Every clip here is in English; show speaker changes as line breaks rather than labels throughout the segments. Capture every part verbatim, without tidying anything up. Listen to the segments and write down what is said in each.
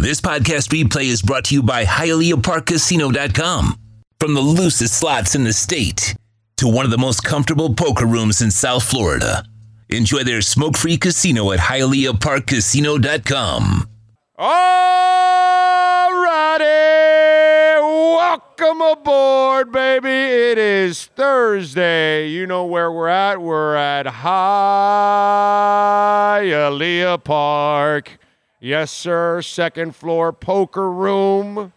This podcast replay is brought to you by Hialeah Park Casino dot com. From the loosest slots in the state to one of the most comfortable poker rooms in South Florida. Enjoy their smoke-free casino at Hialeah Park Casino dot com.
All righty, welcome aboard, baby. It is Thursday. You know where we're at. We're at Hialeah Park. Yes, sir. Second floor poker room.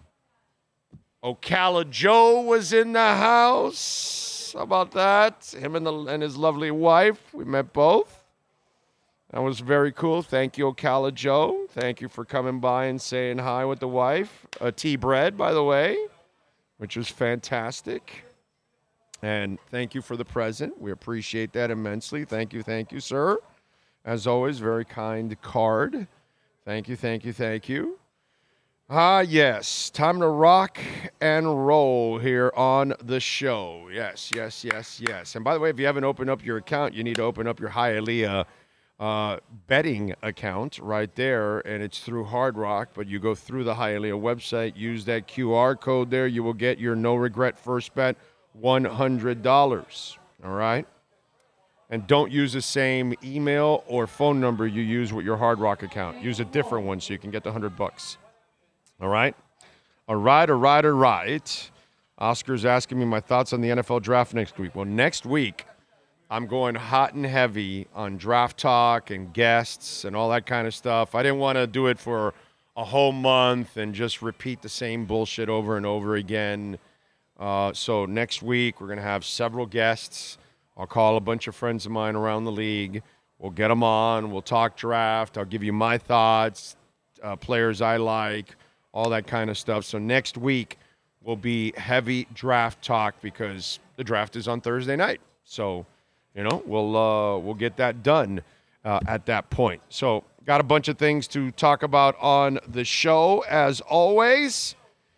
Ocala Joe was in the house. How about that? Him and, the, and his lovely wife. We met both. That was very cool. Thank you, Ocala Joe. Thank you for coming by and saying hi with the wife. Uh, tea bread, by the way, which was fantastic. And thank you for the present. We appreciate that immensely. Thank you, thank you, sir. As always, very kind card. Thank you, thank you, thank you. Ah, yes. Time to rock and roll here on the show. Yes, yes, yes, yes. And by the way, if you haven't opened up your account, you need to open up your Hialeah uh, betting account right there, and it's through Hard Rock, but you go through the Hialeah website, use that Q R code there, you will get your no-regret first bet, one hundred dollars. All right? And don't use the same email or phone number you use with your Hard Rock account. Use a different one so you can get the one hundred bucks. All right? All right, all right, all right. Oscar's asking me my thoughts on the N F L draft next week. Well, next week, I'm going hot and heavy on draft talk and guests and all that kind of stuff. I didn't want to do it for a whole month and just repeat the same bullshit over and over again. Uh, so next week, we're going to have several guests. I'll call a bunch of friends of mine around the league. We'll get them on. We'll talk draft. I'll give you my thoughts, uh, players I like, all that kind of stuff. So next week will be heavy draft talk because the draft is on Thursday night. So, you know, we'll uh, we'll get that done uh, at that point. So got a bunch of things to talk about on the show, as always.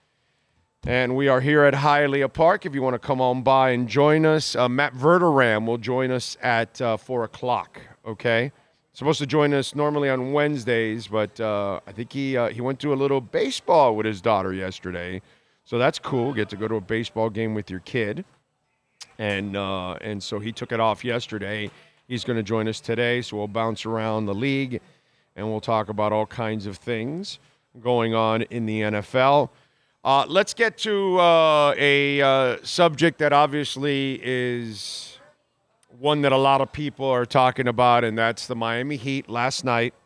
And we are here at Hialeah Park. If you want to come on by and join us, uh, Matt Verderam will join us at uh, four o'clock, okay? Supposed to join us normally on Wednesdays, but uh, I think he uh, he went to a little baseball with his daughter yesterday. So that's cool. Get to go to a baseball game with your kid. And, uh, and so he took it off yesterday. He's going to join us today, so we'll bounce around the league, and we'll talk about all kinds of things going on in the N F L. Uh, let's get to uh, a uh, subject that obviously is one that a lot of people are talking about, and that's the Miami Heat last night.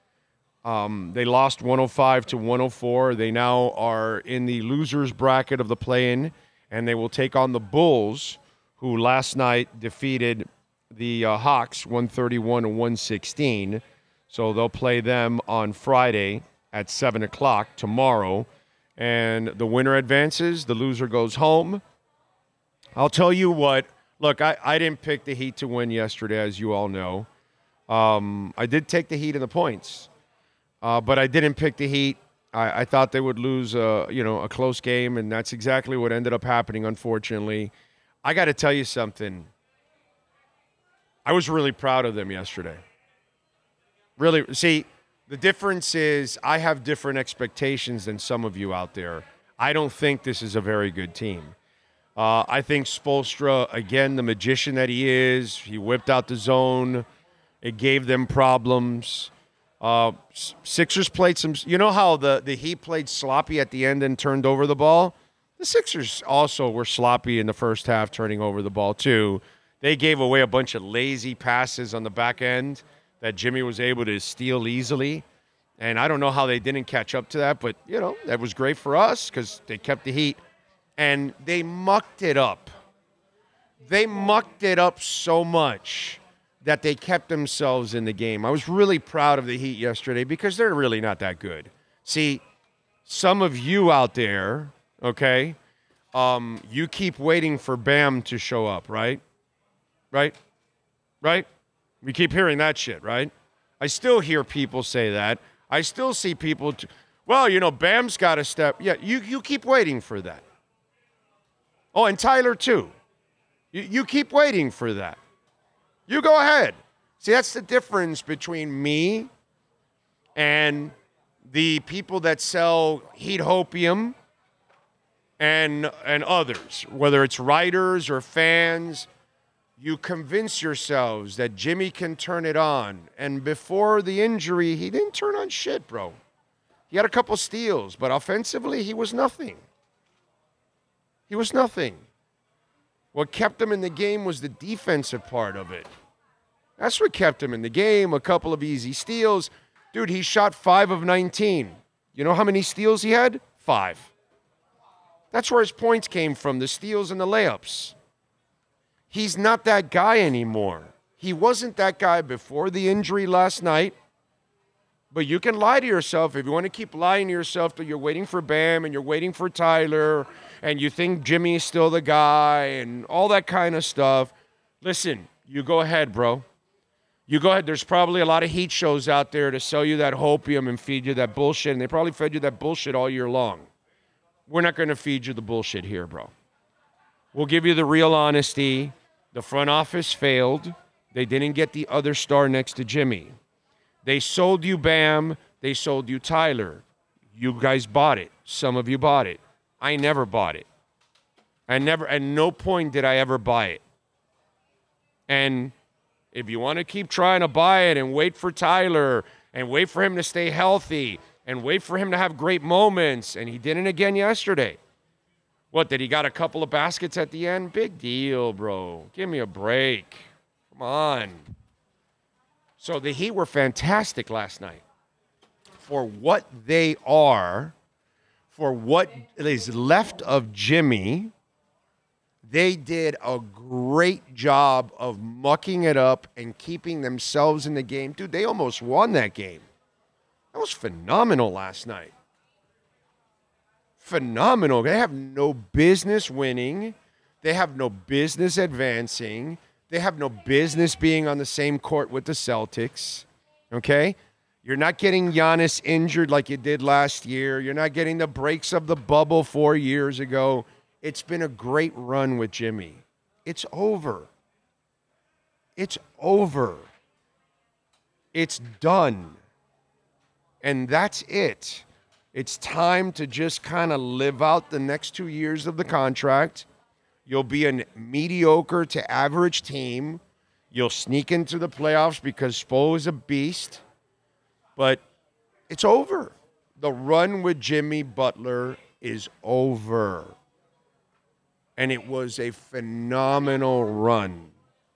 Um, they lost one oh five to one oh four. They now are in the losers bracket of the play-in, and they will take on the Bulls, who last night defeated the uh, Hawks one thirty-one to one sixteen. So they'll play them on Friday at seven o'clock tomorrow. And the winner advances, the loser goes home. I'll tell you what, look, I, I didn't pick the Heat to win yesterday, as you all know. Um, I did take the Heat in the points, uh, but I didn't pick the Heat. I, I thought they would lose a, you know, a close game, and that's exactly what ended up happening, unfortunately. I got to tell you something. I was really proud of them yesterday. Really, see, the difference is I have different expectations than some of you out there. I don't think this is a very good team. Uh, I think Spoelstra, again, the magician that he is, he whipped out the zone. It gave them problems. Uh, Sixers played some – you know how the, the Heat played sloppy at the end and turned over the ball? The Sixers also were sloppy in the first half, turning over the ball too. They gave away a bunch of lazy passes on the back end that Jimmy was able to steal easily. And I don't know how they didn't catch up to that, but, you know, that was great for us because they kept the Heat. And they mucked it up. They mucked it up so much that they kept themselves in the game. I was really proud of the Heat yesterday because they're really not that good. See, some of you out there, okay, um, you keep waiting for Bam to show up, right? Right? Right? We keep hearing that shit, right? I still hear people say that. I still see people, t- well, you know, Bam's got to step. Yeah, you, you keep waiting for that. Oh, and Tyler, too. You, you keep waiting for that. You go ahead. See, that's the difference between me and the people that sell heat hopium and and others, whether it's writers or fans, you convince yourselves that Jimmy can turn it on. And before the injury, he didn't turn on shit, bro. He had a couple steals, but offensively, he was nothing. He was nothing. What kept him in the game was the defensive part of it. That's what kept him in the game, a couple of easy steals. Dude, he shot five of nineteen. You know how many steals he had? Five. That's where his points came from, the steals and the layups. He's not that guy anymore. He wasn't that guy before the injury last night. But you can lie to yourself if you want to keep lying to yourself that you're waiting for Bam and you're waiting for Tyler and you think Jimmy is still the guy and all that kind of stuff. Listen, you go ahead, bro. You go ahead. There's probably a lot of heat shows out there to sell you that hopium and feed you that bullshit, and they probably fed you that bullshit all year long. We're not going to feed you the bullshit here, bro. We'll give you the real honesty. The front office failed. They didn't get the other star next to Jimmy. They sold you Bam. They sold you Tyler. You guys bought it. Some of you bought it. I never bought it. I never, at no point did I ever buy it. And if you want to keep trying to buy it and wait for Tyler and wait for him to stay healthy and wait for him to have great moments, and he didn't again yesterday. What, did he got a couple of baskets at the end? Big deal, bro. Give me a break. Come on. So the Heat were fantastic last night. For what they are, for what is left of Jimmy, they did a great job of mucking it up and keeping themselves in the game. Dude, they almost won that game. That was phenomenal last night. Phenomenal. They have no business winning. They have no business advancing. They have no business being on the same court with the Celtics, okay? You're not getting Giannis injured like you did last year. You're not getting the breaks of the bubble four years ago. It's been a great run with Jimmy. It's over. It's over. It's done. And that's it. It's time to just kind of live out the next two years of the contract. You'll be a mediocre to average team. You'll sneak into the playoffs because Spo is a beast. But it's over. The run with Jimmy Butler is over. And it was a phenomenal run.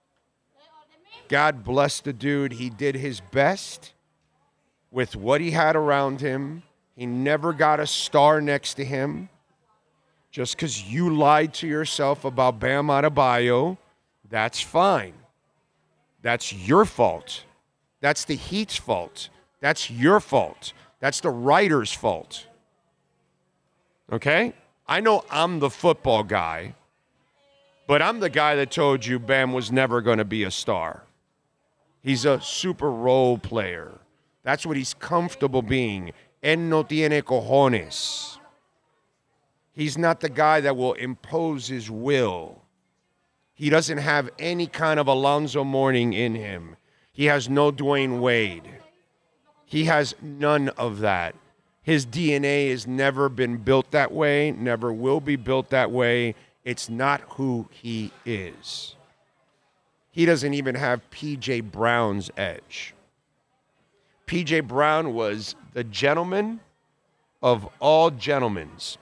God bless the dude. He did his best with what he had around him. He never got a star next to him. Just because you lied to yourself about Bam Adebayo, that's fine. That's your fault. That's the Heat's fault. That's your fault. That's the writer's fault. Okay? I know I'm the football guy, but I'm the guy that told you Bam was never going to be a star. He's a super role player. That's what he's comfortable being. Él no tiene cojones. He's not the guy that will impose his will. He doesn't have any kind of Alonzo Mourning in him. He has no Dwayne Wade. He has none of that. His D N A has never been built that way, never will be built that way. It's not who he is. He doesn't even have P J Brown's edge. P J Brown was the gentleman of all gentlemans.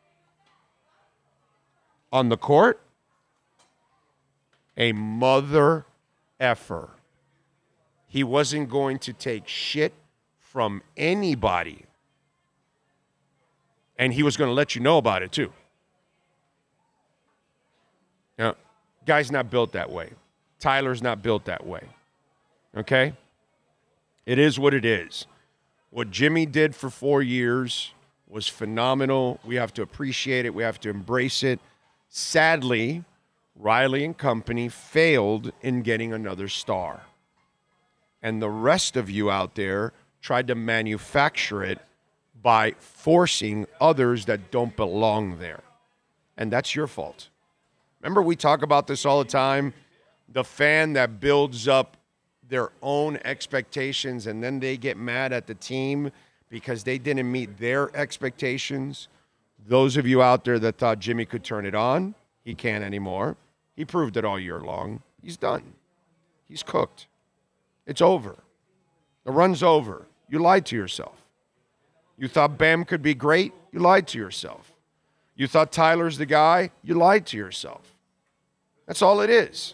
On the court, a mother effer. He wasn't going to take shit from anybody. And he was going to let you know about it too. Now, guy's not built that way. Tyler's not built that way. Okay? It is what it is. What Jimmy did for four years was phenomenal. We have to appreciate it. We have to embrace it. Sadly, Riley and company failed in getting another star. And the rest of you out there tried to manufacture it by forcing others that don't belong there. And that's your fault. Remember, we talk about this all the time. The fan that builds up their own expectations and then they get mad at the team because they didn't meet their expectations. Those of you out there that thought Jimmy could turn it on, he can't anymore. He proved it all year long. He's done. He's cooked. It's over. The run's over. You lied to yourself. You thought Bam could be great? You lied to yourself. You thought Tyler's the guy? You lied to yourself. That's all it is.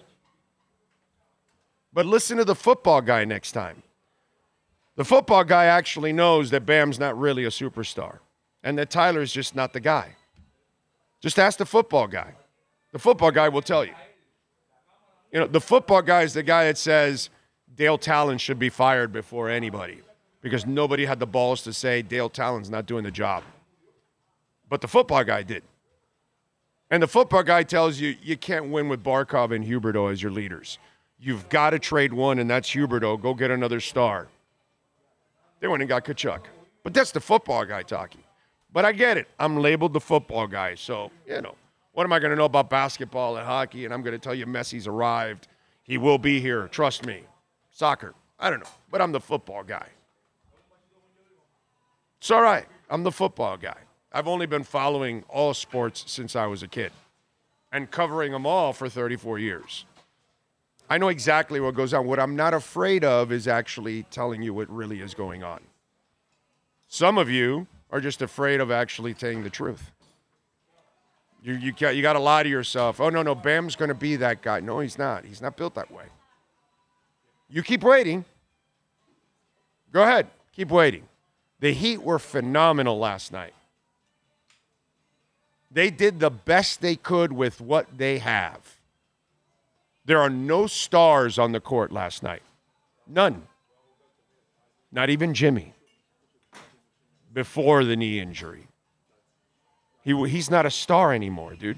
But listen to the football guy next time. The football guy actually knows that Bam's not really a superstar and that Tyler's just not the guy. Just ask the football guy. The football guy will tell you. You know, the football guy is the guy that says Dale Talon should be fired before anybody because nobody had the balls to say Dale Talon's not doing the job. But the football guy did. And the football guy tells you you can't win with Barkov and Huberdeau as your leaders. You've got to trade one, and that's Huberdeau. Go get another star. They went and got Kachuk. But that's the football guy talking. But I get it. I'm labeled the football guy. So, you know, what am I going to know about basketball and hockey? And I'm going to tell you Messi's arrived. He will be here. Trust me. Soccer. I don't know. But I'm the football guy. It's all right. I'm the football guy. I've only been following all sports since I was a kid and covering them all for thirty-four years. I know exactly what goes on. What I'm not afraid of is actually telling you what really is going on. Some of you are just afraid of actually telling the truth. You you got, you got to lie to yourself. Oh, no, no, Bam's going to be that guy. No, he's not. He's not built that way. You keep waiting. Go ahead. Keep waiting. The Heat were phenomenal last night. They did the best they could with what they have. There are no stars on the court last night. None. Not even Jimmy. Before the knee injury. He, he's not a star anymore, dude.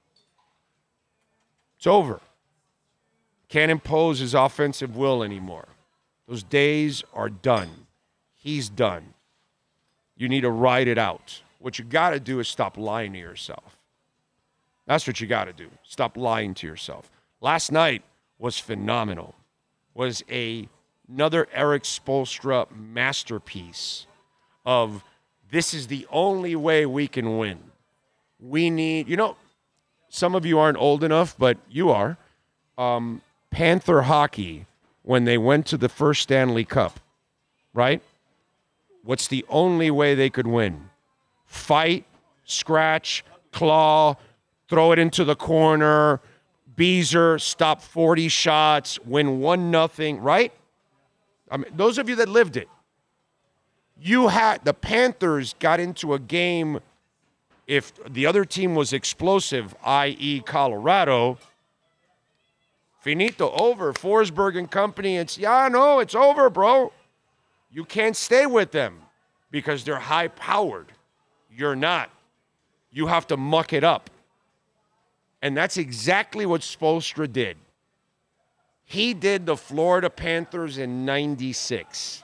It's over. Can't impose his offensive will anymore. Those days are done. He's done. You need to ride it out. What you got to do is stop lying to yourself. That's what you got to do. Stop lying to yourself. Last night was phenomenal. Was a, another Eric Spoelstra masterpiece of this is the only way we can win. We need, you know, some of you aren't old enough, but you are. Um, Panther hockey, when they went to the first Stanley Cup, right? What's the only way they could win? Fight, scratch, claw, throw it into the corner, Beezer, stop forty shots, win one nothing, right? I mean, those of you that lived it, you had the Panthers got into a game. If the other team was explosive, that is. Colorado, finito, over. Forsberg and company, it's, yeah, no, it's over, bro. You can't stay with them because they're high-powered. You're not. You have to muck it up. And that's exactly what Spoelstra did. He did the Florida Panthers in ninety-six.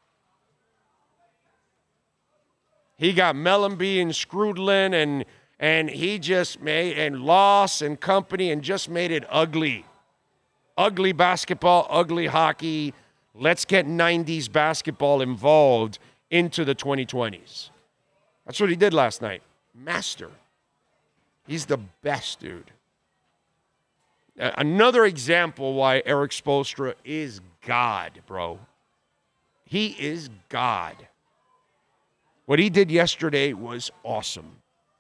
He got Mellenby and Scrudlin, and and he just made, and Loss and company, and just made it ugly. Ugly basketball, ugly hockey. Let's get nineties basketball involved into the twenty twenties. That's what he did last night. Master. He's the best, dude. Another example why Eric Spoelstra is God, bro. He is God. What he did yesterday was awesome.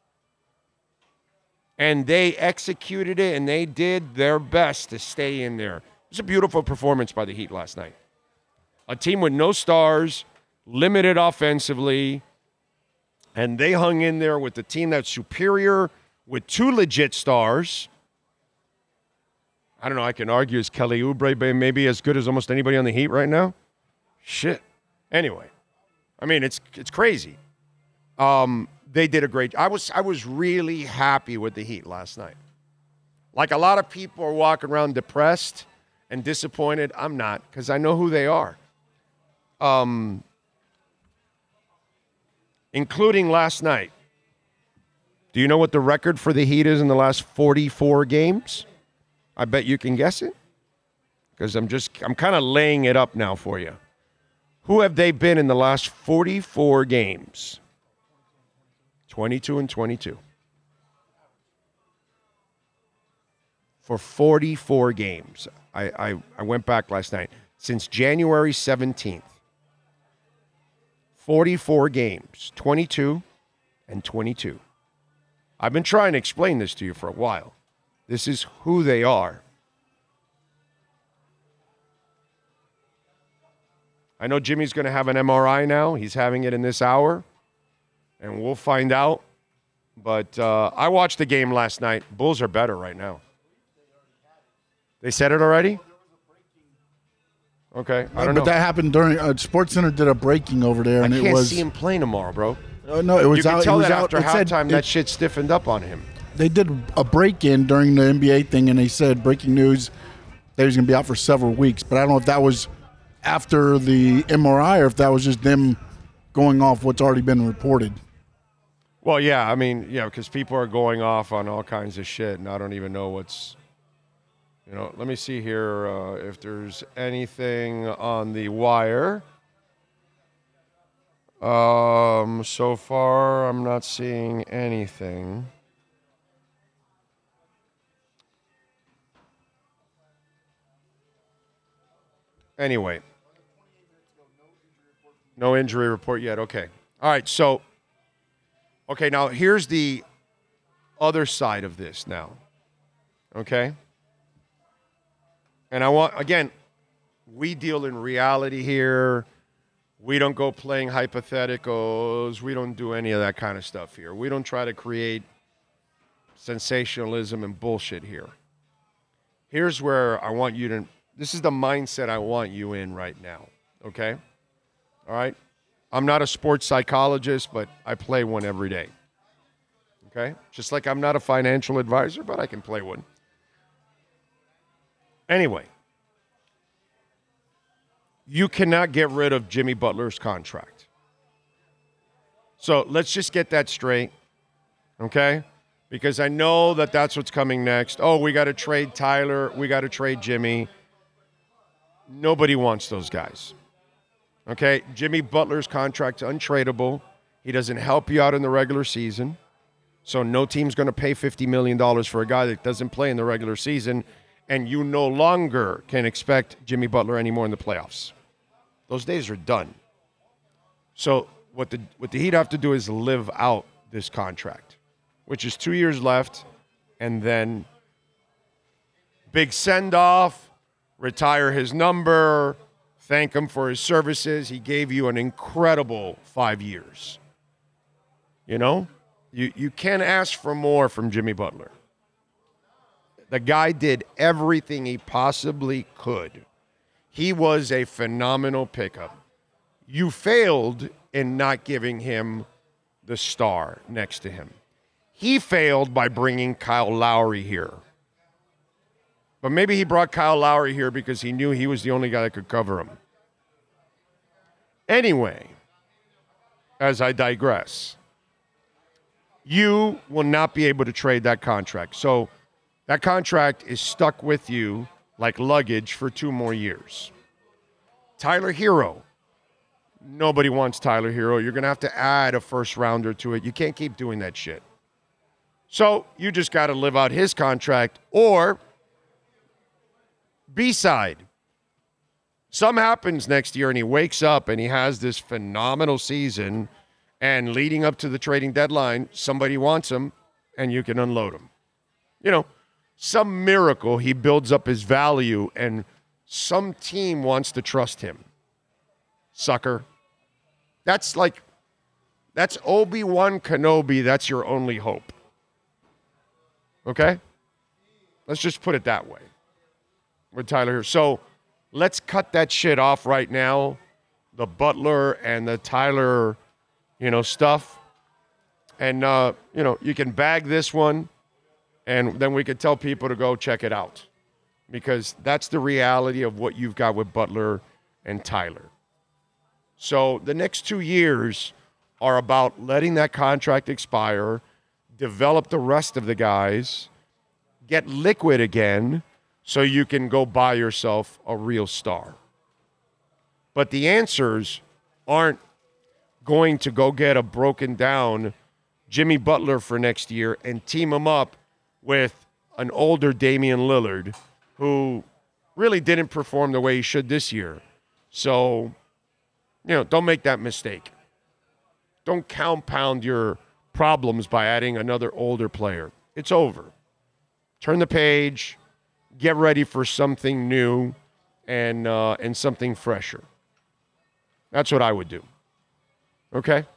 And they executed it, and they did their best to stay in there. It was a beautiful performance by the Heat last night. A team with no stars, limited offensively, and they hung in there with the team that's superior with two legit stars. I don't know, I can argue, is Kelly Oubre maybe as good as almost anybody on the Heat right now? Shit. Anyway, I mean, it's it's crazy. Um, they did a great I was I was really happy with the Heat last night. Like a lot of people are walking around depressed and disappointed. I'm not, because I know who they are. Um, including last night. Do you know what the record for the Heat is in the last forty-four games? I bet you can guess it. Because I'm just, I'm kind of laying it up now for you. Who have they been in the last forty-four games? twenty-two and twenty-two. For forty-four games. I, I, I went back last night. Since January seventeenth. forty-four games. twenty-two and twenty-two. I've been trying to explain this to you for a while. This is who they are. I know Jimmy's going to have an M R I now. He's having it in this hour. And we'll find out. But uh, I watched the game last night. Bulls are better right now. They said it already? Okay. I don't
but
know.
that happened during uh, Sports Center did a breaking over there, and
I
it
can't
was.
see him playing tomorrow, bro.
Uh, no, it was
you can
out.
tell
it was
that
out,
after
it
halftime,
said,
that
it,
shit stiffened up on him.
They did a break-in during the N B A thing, and they said breaking news that he was going to be out for several weeks. But I don't know if that was after the M R I or if that was just them going off what's already been reported.
Well, yeah, I mean, yeah, because people are going off on all kinds of shit, and I don't even know what's, you know, let me see here uh, if there's anything on the wire. Um, so far, I'm not seeing anything. Anyway. No injury report yet. Okay. All right, so, okay, now here's the other side of this now. Okay? And I want, again, we deal in reality here. We don't go playing hypotheticals. We don't do any of that kind of stuff here. We don't try to create sensationalism and bullshit here. Here's where I want you to, this is the mindset I want you in right now. Okay? All right? I'm not a sports psychologist, but I play one every day. Okay? Just like I'm not a financial advisor, but I can play one. Anyway, you cannot get rid of Jimmy Butler's contract. So let's just get that straight, okay? Because I know that that's what's coming next. Oh, we got to trade Tyler. We got to trade Jimmy. Nobody wants those guys, okay? Jimmy Butler's contract's untradeable. He doesn't help you out in the regular season. So no team's going to pay fifty million dollars for a guy that doesn't play in the regular season. And you no longer can expect Jimmy Butler anymore in the playoffs. Those days are done. So what the what the Heat have to do is live out this contract, which is two years left, and then big send-off, retire his number, thank him for his services. He gave you an incredible five years. You know? You, you can't ask for more from Jimmy Butler. The guy did everything he possibly could. He was a phenomenal pickup. You failed in not giving him the star next to him. He failed by bringing Kyle Lowry here. But maybe he brought Kyle Lowry here because he knew he was the only guy that could cover him. Anyway, as I digress, you will not be able to trade that contract. So that contract is stuck with you like luggage for two more years. Tyler Hero. Nobody wants Tyler Hero. You're going to have to add a first rounder to it. You can't keep doing that shit. So you just got to live out his contract, or B-side. Something happens next year and he wakes up and he has this phenomenal season, and leading up to the trading deadline, somebody wants him and you can unload him. You know, some miracle he builds up his value and some team wants to trust him. Sucker. That's like, that's Obi-Wan Kenobi. That's your only hope. Okay? Let's just put it that way with Tyler here. So let's cut that shit off right now. The Butler and the Tyler, you know, stuff. And, uh, you know, you can bag this one, and then we could tell people to go check it out, because that's the reality of what you've got with Butler and Tyler. So the next two years are about letting that contract expire, develop the rest of the guys, get liquid again so you can go buy yourself a real star. But the answers aren't going to go get a broken down Jimmy Butler for next year and team him up with an older Damian Lillard who really didn't perform the way he should this year. So, you know, don't make that mistake. Don't compound your problems by adding another older player. It's over. Turn the page, get ready for something new and uh, and something fresher. That's what I would do. Okay?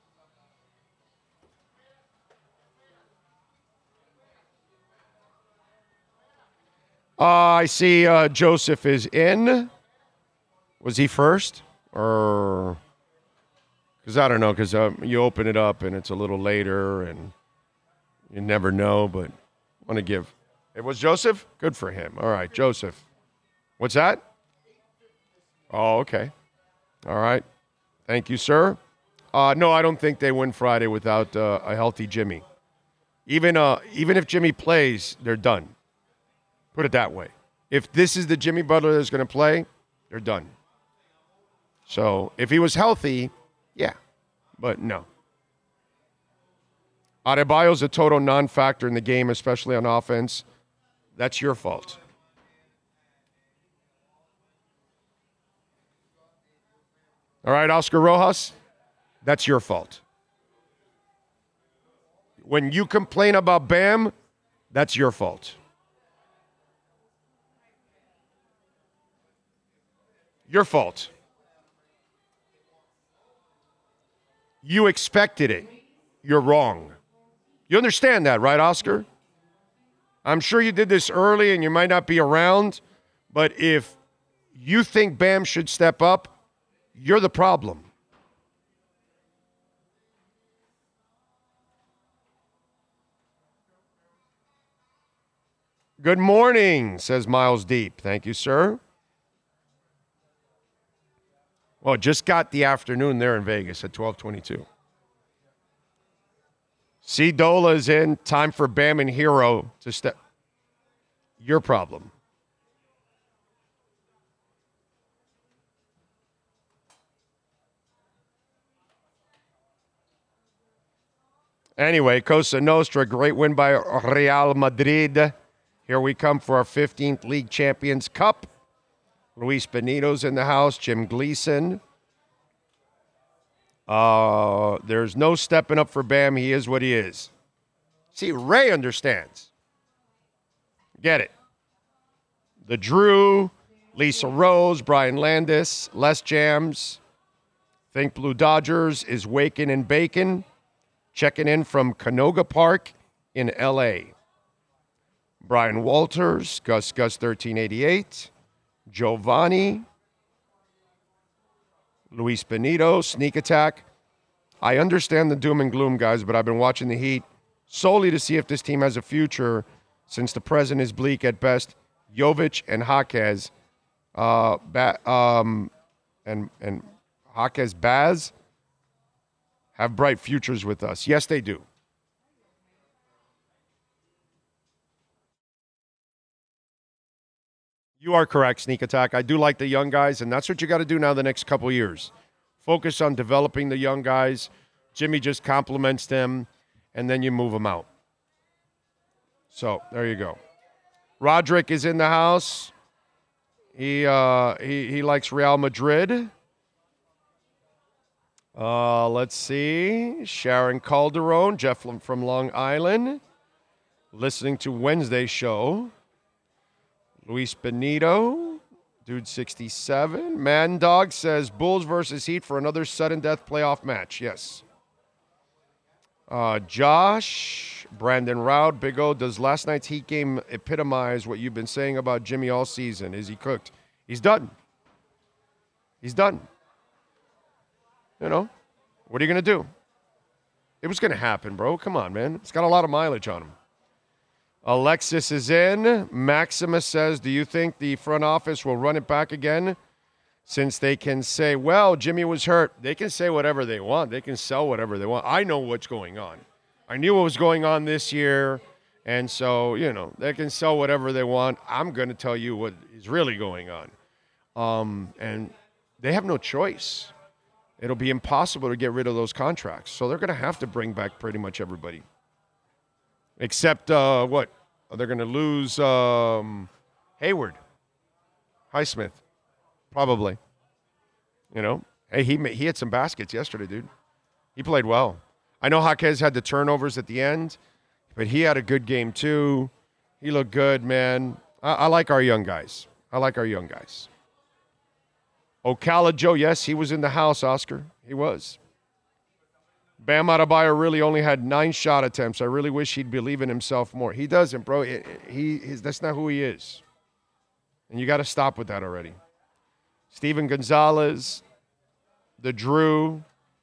Uh, I see uh, Joseph is in. Was he first? Or, because I don't know, because uh, you open it up and it's a little later and you never know, but I want to give. It was Joseph? Good for him. All right, Joseph. What's that? Oh, okay. All right. Thank you, sir. Uh, no, I don't think they win Friday without uh, a healthy Jimmy. Even uh, even if Jimmy plays, they're done. Put it that way. If this is the Jimmy Butler that's going to play, they're done. So if he was healthy, yeah, but no. Adebayo's a total non-factor in the game, especially on offense. That's your fault. All right, Oscar Rojas, that's your fault. When you complain about Bam, that's your fault. Your fault. You expected it. You're wrong. You understand that, right, Oscar? I'm sure you did this early and you might not be around, but if you think Bam should step up, you're the problem. Good morning, says Miles Deep. Thank you, sir. Well, just got the afternoon there in Vegas at twelve twenty-two. C. Dola is in. Time for Bam and Hero to step. Your problem. Anyway, Cosa Nostra, great win by Real Madrid. Here we come for our fifteenth League Champions Cup. Luis Benito's in the house. Jim Gleason. Uh, there's no stepping up for Bam. He is what he is. See, Ray understands. Get it. The Drew, Lisa Rose, Brian Landis, Les Jams. Think Blue Dodgers is waking and bacon. Checking in from Canoga Park in L A. Brian Walters, Gus Gus thirteen eighty-eight. Giovanni, Luis Benito, Sneak Attack. I understand the doom and gloom, guys, but I've been watching the Heat solely to see if this team has a future since the present is bleak at best. Jovic and Jaquez, uh, ba- um, and, and Jaquez Baz have bright futures with us. Yes, they do. You are correct, Sneak Attack. I do like the young guys, and that's what you got to do now the next couple of years. Focus on developing the young guys. Jimmy just compliments them, and then you move them out. So, there you go. Roderick is in the house. He uh, he he likes Real Madrid. Uh, let's see. Sharon Calderon, Jeff from Long Island, listening to Wednesday's show. Luis Benito, dude sixty-seven. Man Dog says Bulls versus Heat for another sudden death playoff match. Yes. Uh, Josh, Brandon Roud, Big O, does last night's Heat game epitomize what you've been saying about Jimmy all season? Is he cooked? He's done. He's done. You know, what are you going to do? It was going to happen, bro. Come on, man. It's got a lot of mileage on him. Alexis is in. Maximus says, do you think the front office will run it back again? Since they can say, well, Jimmy was hurt. They can say whatever they want. They can sell whatever they want. I know what's going on. I knew what was going on this year. And so, you know, they can sell whatever they want. I'm going to tell you what is really going on. Um, and they have no choice. it'll be impossible to get rid of those contracts. So they're going to have to bring back pretty much everybody. Except, uh, what? They're going to lose um, Hayward. Highsmith. Probably. You know? Hey, he he had some baskets yesterday, dude. He played well. I know Jaquez had the turnovers at the end, but he had a good game too. He looked good, man. I, I like our young guys. I like our young guys. Ocala Joe, yes, he was in the house, Oscar. He was. Bam Adebayo really only had nine shot attempts. I really wish he'd believe in himself more. He doesn't, bro. He, he his, that's not who he is. And you got to stop with that already. Steven Gonzalez, the Drew.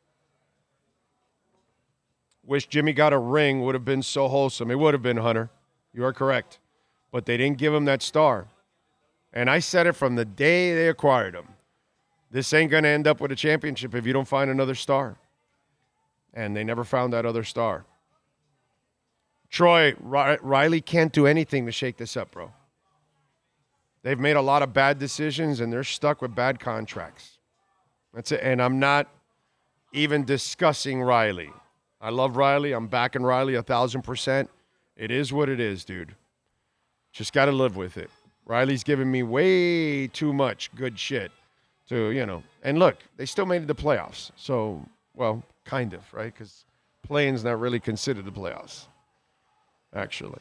Wish Jimmy got a ring. Would have been so wholesome. It would have been, Hunter. You are correct. But they didn't give him that star. And I said it from the day they acquired him. This ain't going to end up with a championship if you don't find another star. And they never found that other star. Troy, Riley can't do anything to shake this up, bro. They've made a lot of bad decisions, and they're stuck with bad contracts. That's it. And I'm not even discussing Riley. I love Riley. I'm backing Riley a thousand percent. It is what it is, dude. Just got to live with it. Riley's giving me way too much good shit to, you know. And look, they still made it to the playoffs. So, well, kind of, right? Because playing's not really considered the playoffs, actually.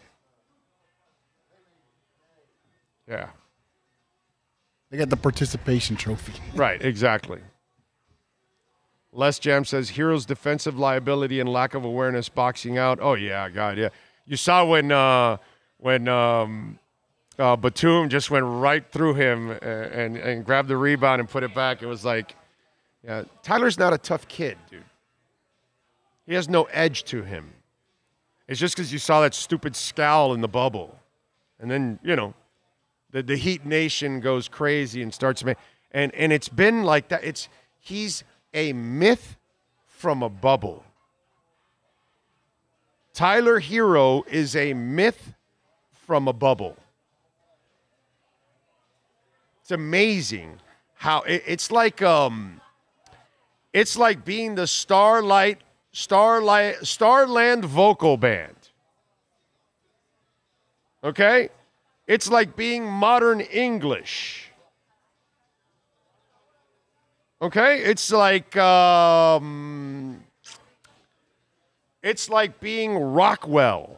Yeah.
They got the participation trophy.
Right, exactly. Les Jam says, Heroes' defensive liability and lack of awareness boxing out. Oh, yeah, God, yeah. You saw when uh, when um, uh, Batum just went right through him and, and, and grabbed the rebound and put it back. It was like, yeah, Tyler's not a tough kid, dude. He has no edge to him. It's just because you saw that stupid scowl in the bubble. And then, you know, the, the Heat Nation goes crazy and starts – and and it's been like that. It's he's a myth from a bubble. Tyler Hero is a myth from a bubble. It's amazing how it, it's like um, it's like being the Starlight Starlight Starland vocal band. Okay, it's like being modern English. Okay, it's like um. It's like being Rockwell.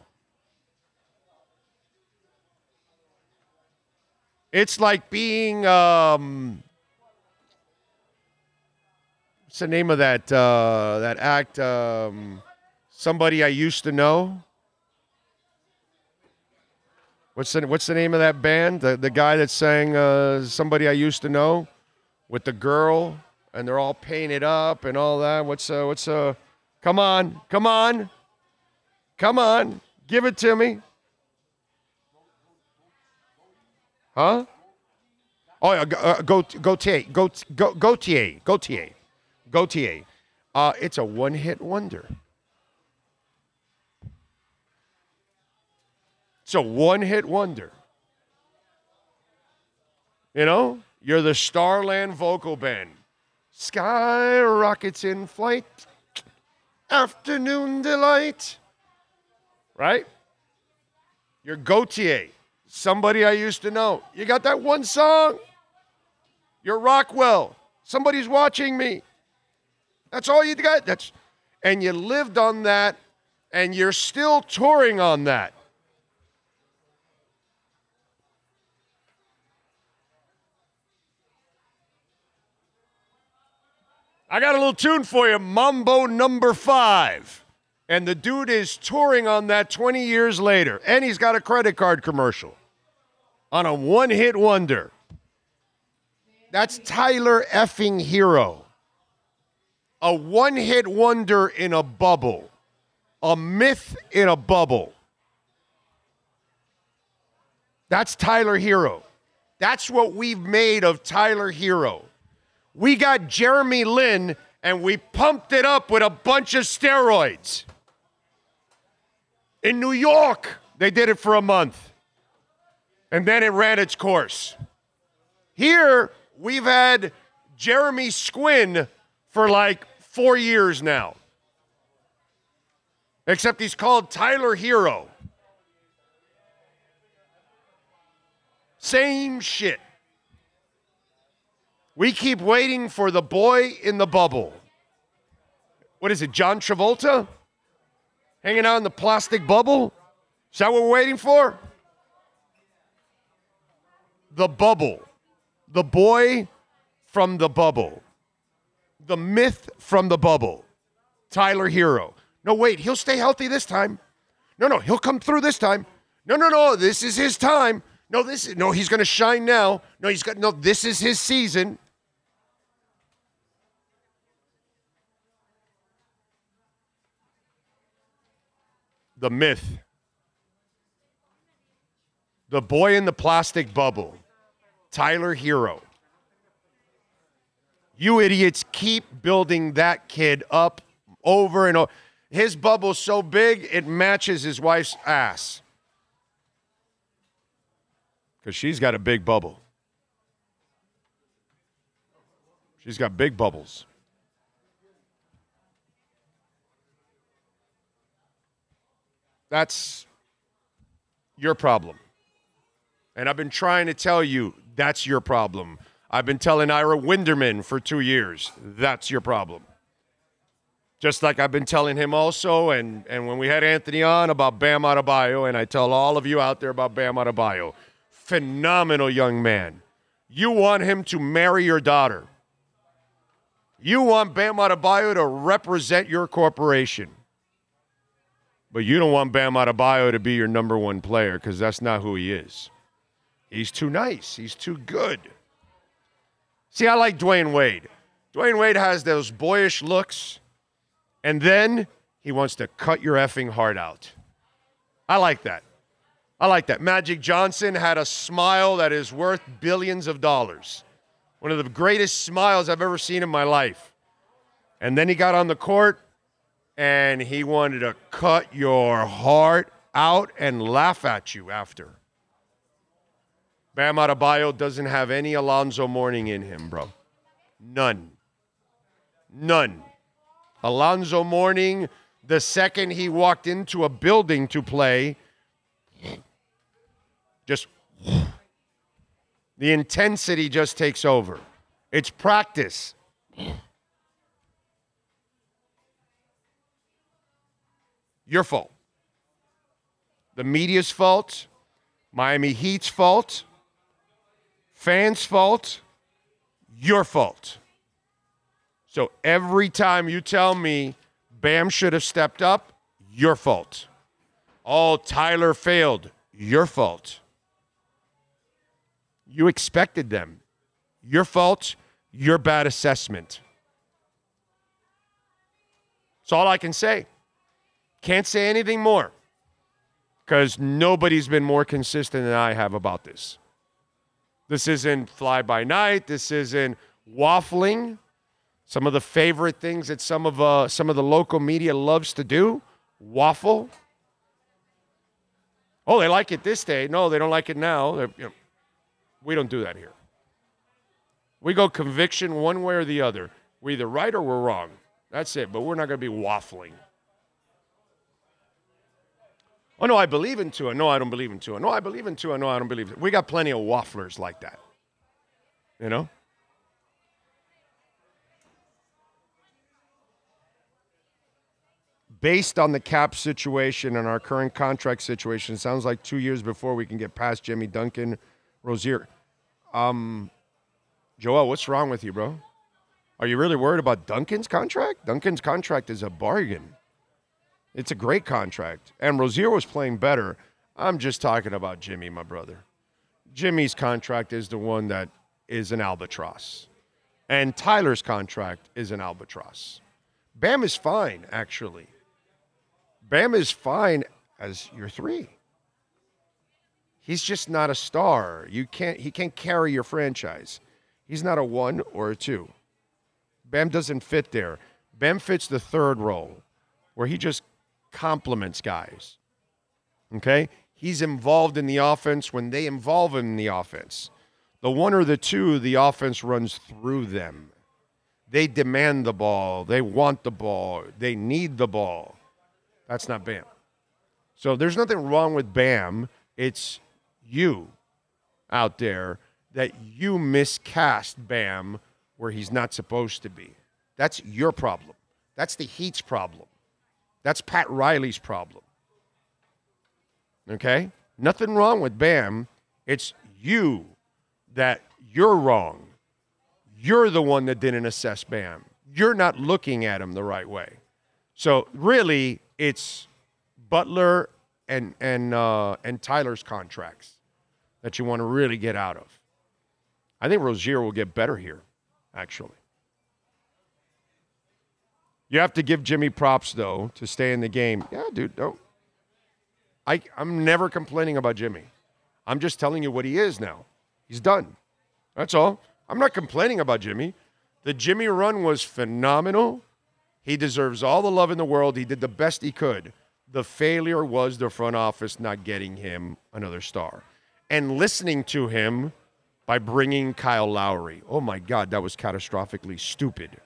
It's like being, um, what's the name of that uh, that act? Um, Somebody I Used to Know. What's the What's the name of that band? The the guy that sang uh, Somebody I Used to Know with the girl, and they're all painted up and all that. What's uh, what's uh Come on, come on, come on, give it to me. Huh? Oh, yeah, uh, go, Gautier, go, go, Gautier, Gautier, Gautier. Uh, it's a one-hit wonder. It's a one-hit wonder. You know, you're the Starland vocal band. Sky rockets in flight. Afternoon delight. Right? You're Gautier. Somebody I Used to Know. You got that one song. You're Rockwell. Somebody's watching me. That's all you got. That's, and you lived on that, and you're still touring on that. I got a little tune for you, Mambo Number Five. And the dude is touring on that twenty years later. And he's got a credit card commercial on a one-hit wonder. That's Tyler effing Hero. A one-hit wonder in a bubble. A myth in a bubble. That's Tyler Hero. That's what we've made of Tyler Hero. We got Jeremy Lin, and we pumped it up with a bunch of steroids. In New York, they did it for a month. And then it ran its course. Here, we've had Jeremy Squin for like four years now. Except he's called Tyler Hero. Same shit. We keep waiting for the boy in the bubble. What is it, John Travolta? Hanging out in the plastic bubble? Is that what we're waiting for? The bubble. The boy from the bubble. The myth from the bubble. Tyler Hero. No, wait, he'll stay healthy this time. No, no, he'll come through this time. No, no, no, this is his time. No, this is, no, he's going to shine now. No, he's got, no, this is his season. The myth. The boy in the plastic bubble. Tyler Hero. You idiots keep building that kid up over and over. His bubble's so big, it matches his wife's ass. Because she's got a big bubble. She's got big bubbles. That's your problem. And I've been trying to tell you, that's your problem. I've been telling Ira Winderman for two years, that's your problem. Just like I've been telling him also, and, and when we had Anthony on about Bam Adebayo, and I tell all of you out there about Bam Adebayo, phenomenal young man. You want him to marry your daughter. You want Bam Adebayo to represent your corporation. But you don't want Bam Adebayo to be your number one player because that's not who he is. He's too nice. He's too good. See, I like Dwayne Wade. Dwayne Wade has those boyish looks, and then he wants to cut your effing heart out. I like that. I like that. Magic Johnson had a smile that is worth billions of dollars. One of the greatest smiles I've ever seen in my life. And then he got on the court, and he wanted to cut your heart out and laugh at you after. Bam Adebayo doesn't have any Alonzo Mourning in him, bro. None. None. Alonzo Mourning, the second he walked into a building to play, just the intensity just takes over. It's practice. Your fault. The media's fault. Miami Heat's fault. Fans' fault. Your fault. So every time you tell me Bam should have stepped up, your fault. Oh, Tyler failed. Your fault. You expected them. Your fault. Your bad assessment. That's all I can say. Can't say anything more because nobody's been more consistent than I have about this. This isn't fly-by-night. This isn't waffling. Some of the favorite things that some of uh, some of the local media loves to do, waffle. Oh, they like it this day. No, they don't like it now. You know, we don't do that here. We go conviction one way or the other. We're either right or we're wrong. That's it, but we're not going to be waffling. Oh, no, I believe in Tua. No, I don't believe in Tua. No, I believe in Tua. No, I don't believe in Tua. We got plenty of wafflers like that. You know? Based on the cap situation and our current contract situation, it sounds like two years before we can get past Jimmy Duncan, Rozier. Um, Joel, what's wrong with you, bro? Are you really worried about Duncan's contract? Duncan's contract is a bargain. It's a great contract. And Rozier was playing better. I'm just talking about Jimmy, my brother. Jimmy's contract is the one that is an albatross. And Tyler's contract is an albatross. Bam is fine, actually. Bam is fine as your three. He's just not a star. You can't. He can't carry your franchise. He's not a one or a two. Bam doesn't fit there. Bam fits the third role where he just compliments guys. Okay? He's involved in the offense when they involve him in the offense. The one or the two, the offense runs through them. They demand the ball. They want the ball. They need the ball. That's not Bam. So there's nothing wrong with Bam. It's you out there that you miscast Bam where he's not supposed to be. That's your problem. That's the Heat's problem. That's Pat Riley's problem. Okay? Nothing wrong with Bam. It's you that you're wrong. You're the one that didn't assess Bam. You're not looking at him the right way. So really, it's Butler and and uh, and Tyler's contracts that you want to really get out of. I think Rozier will get better here, actually. You have to give Jimmy props, though, to stay in the game. Yeah, dude, don't. I, I'm never complaining about Jimmy. I'm just telling you what he is now. He's done. That's all. I'm not complaining about Jimmy. The Jimmy run was phenomenal. He deserves all the love in the world. He did the best he could. The failure was the front office not getting him another star. And listening to him by bringing Kyle Lowry. Oh, my God, that was catastrophically stupid.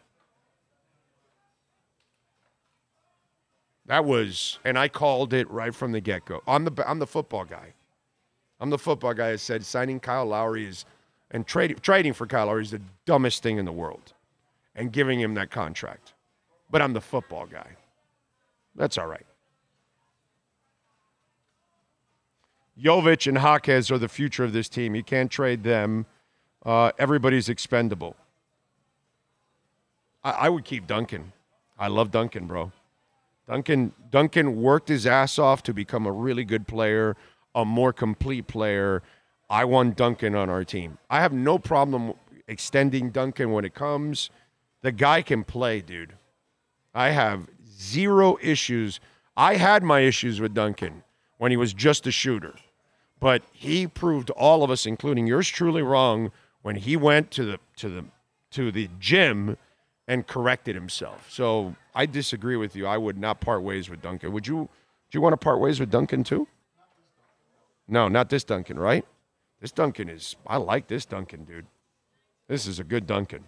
That was, and I called it right from the get-go. I'm the, I'm the football guy. I'm the football guy that said signing Kyle Lowry is, and trading trading for Kyle Lowry is the dumbest thing in the world. And giving him that contract. But I'm the football guy. That's all right. Jovic and Jaquez are the future of this team. You can't trade them. Uh, everybody's expendable. I, I would keep Duncan. I love Duncan, bro. Duncan Duncan worked his ass off to become a really good player, a more complete player. I want Duncan on our team. I have no problem extending Duncan when it comes. The guy can play, dude. I have zero issues. I had my issues with Duncan when he was just a shooter. But he proved all of us, including yours truly, wrong when he went to the to the to the gym and corrected himself. So I disagree with you. I would not part ways with Duncan. Would you would you want to part ways with Duncan too? No, not this Duncan, right? This Duncan is, I like this Duncan, dude. This is a good Duncan.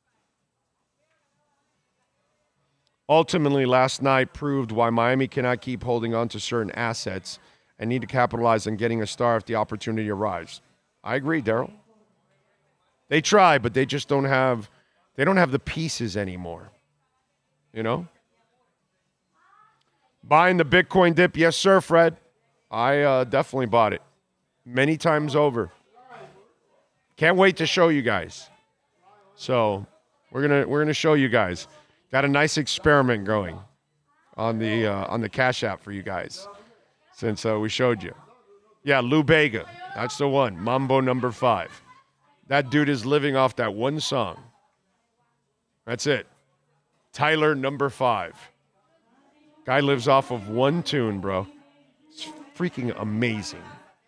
Ultimately, last night proved why Miami cannot keep holding on to certain assets and need to capitalize on getting a star if the opportunity arrives. I agree, Daryl. They try, but they just don't have, they don't have the pieces anymore. You know? Buying the Bitcoin dip, yes, sir, Fred. I uh, definitely bought it many times over. Can't wait to show you guys. So we're gonna we're gonna show you guys. Got a nice experiment going on the uh, on the Cash App for you guys since uh, we showed you. Yeah, Lou Bega. That's the one. Mambo number five. That dude is living off that one song. That's it. Tyler number five. Guy lives off of one tune, bro. It's freaking amazing.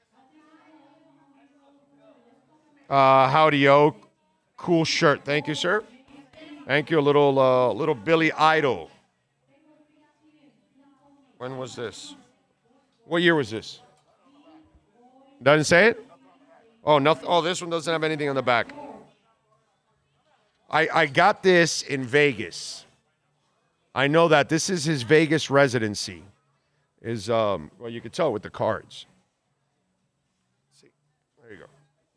Uh, howdy, yo. Cool shirt. Thank you, sir. Thank you. A little, uh, little Billy Idol. When was this? What year was this? Doesn't say it? Oh, nothing. Oh, this one doesn't have anything on the back. I, I got this in Vegas. I know that this is his Vegas residency. Is um well, you can tell with the cards. Let's see, there you go.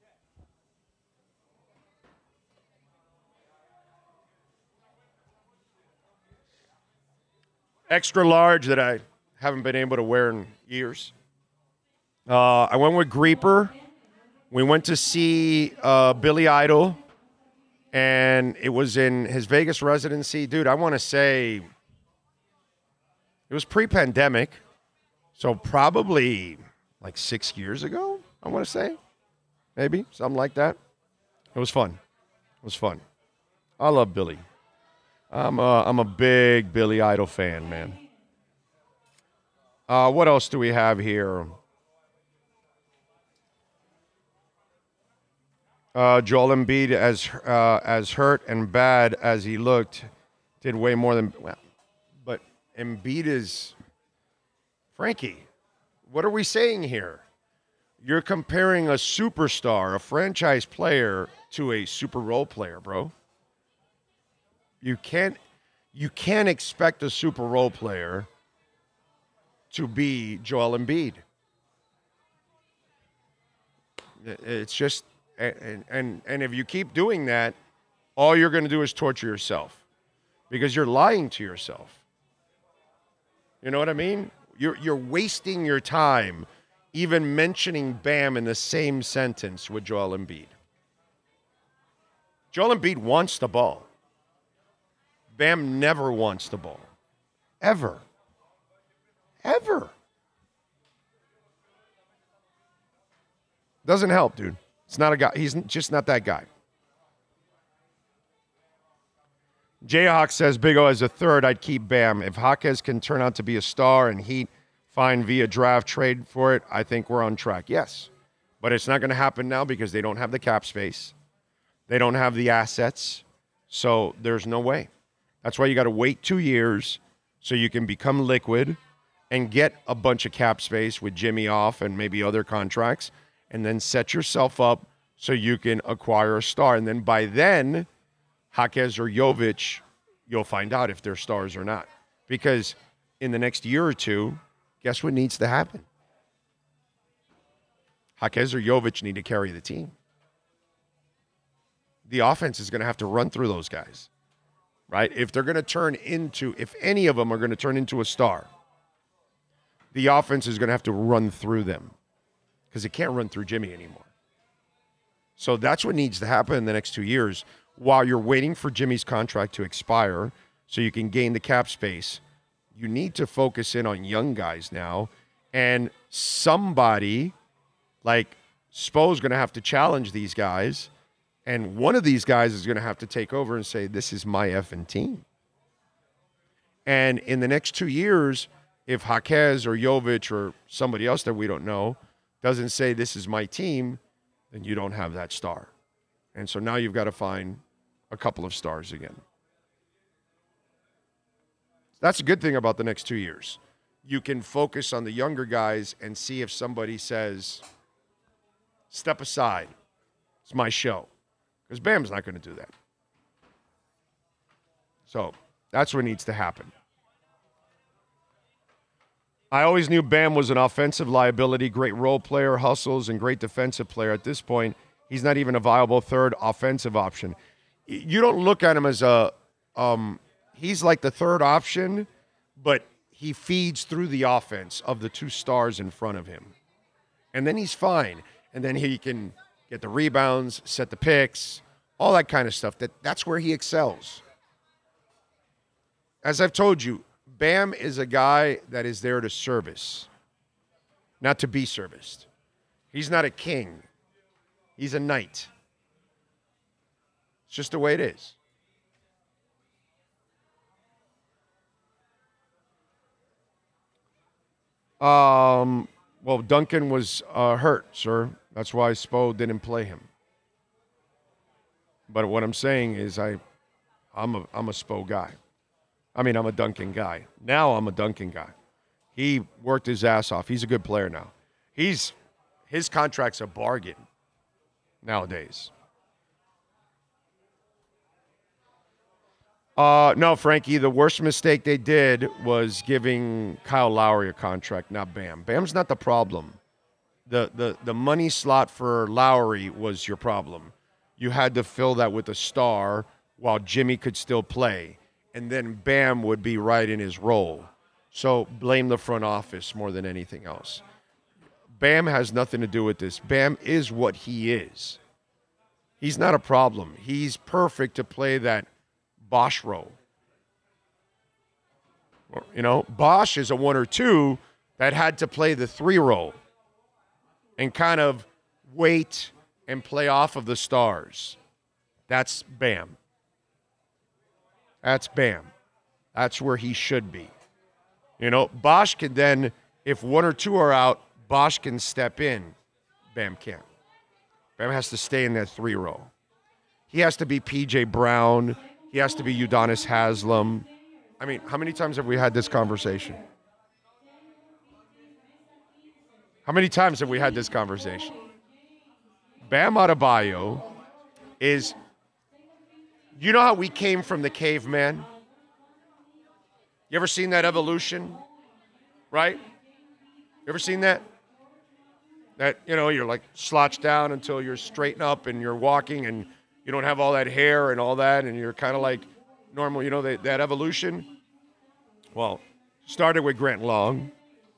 Extra large that I haven't been able to wear in years. Uh, I went with Greeper. We went to see uh, Billy Idol, and it was in his Vegas residency. Dude, I want to say it was pre-pandemic, so probably like six years ago, I want to say. Maybe, something like that. It was fun. It was fun. I love Billy. I'm a, I'm a big Billy Idol fan, man. Uh, what else do we have here? Uh, Joel Embiid, as uh, as hurt and bad as he looked, did way more than. Well, but Embiid is. Frankie, what are we saying here? You're comparing a superstar, a franchise player, to a super role player, bro. You can't you can't expect a super role player to be Joel Embiid. It's just and and and if you keep doing that, all you're going to do is torture yourself because you're lying to yourself. You know what I mean? You're you're wasting your time even mentioning Bam in the same sentence with Joel Embiid. Joel Embiid wants the ball. Bam never wants the ball. Ever. Ever. Doesn't help, dude. It's not a guy. He's just not that guy. Jayhawk says, Big O as a third, I'd keep Bam. If Jaquez can turn out to be a star and Heat find via draft trade for it, I think we're on track. Yes. But it's not going to happen now because they don't have the cap space. They don't have the assets. So there's no way. That's why you got to wait two years so you can become liquid and get a bunch of cap space with Jimmy off and maybe other contracts, and then set yourself up so you can acquire a star. And then by then, Jaquez or Jovic, you'll find out if they're stars or not. Because in the next year or two, guess what needs to happen? Jaquez or Jovic need to carry the team. The offense is going to have to run through those guys, right? If they're going to turn into, if any of them are going to turn into a star, the offense is going to have to run through them because it can't run through Jimmy anymore. So that's what needs to happen in the next two years while you're waiting for Jimmy's contract to expire so you can gain the cap space. You need to focus in on young guys now, and somebody like Spo's going to have to challenge these guys, and one of these guys is going to have to take over and say, this is my effing team. And in the next two years, if Jaquez or Jovic or somebody else that we don't know doesn't say this is my team, then you don't have that star. And so now you've got to find a couple of stars again. That's a good thing about the next two years. You can focus on the younger guys and see if somebody says, step aside. It's my show. Because Bam's not going to do that. So that's what needs to happen. I always knew Bam was an offensive liability, great role player, hustles, and great defensive player. At this point, he's not even a viable third offensive option. You don't look at him as a um, – he's like the third option, but he feeds through the offense of the two stars in front of him. And then he's fine. And then he can get the rebounds, set the picks, all that kind of stuff. That That's where he excels. As I've told you, Bam is a guy that is there to service, not to be serviced. He's not a king. He's a knight. It's just the way it is. Um, well, Duncan was uh, hurt, sir. That's why Spo didn't play him. But what I'm saying is I, I'm a, I'm a Spo guy. I mean, I'm a Duncan guy. Now I'm a Duncan guy. He worked his ass off. He's a good player now. He's his contract's a bargain nowadays. Uh, no, Frankie, the worst mistake they did was giving Kyle Lowry a contract, not Bam. Bam's not the problem. The, the, the money slot for Lowry was your problem. You had to fill that with a star while Jimmy could still play. And then Bam would be right in his role. So blame the front office more than anything else. Bam has nothing to do with this. Bam is what he is. He's not a problem. He's perfect to play that Bosch role. You know, Bosch is a one or two that had to play the three role and kind of wait and play off of the stars. That's Bam. That's Bam. That's where he should be. You know, Bosch can then, if one or two are out, Bosch can step in. Bam can't. Bam has to stay in that three role. He has to be P J Brown. He has to be Udonis Haslem. I mean, how many times have we had this conversation? How many times have we had this conversation? Bam Adebayo is You know how we came from the caveman? You ever seen that evolution? Right? You ever seen that? That, you know, you're like slouched down until you're straightened up and you're walking and you don't have all that hair and all that and you're kind of like normal, you know, that, that evolution? Well, started with Grant Long.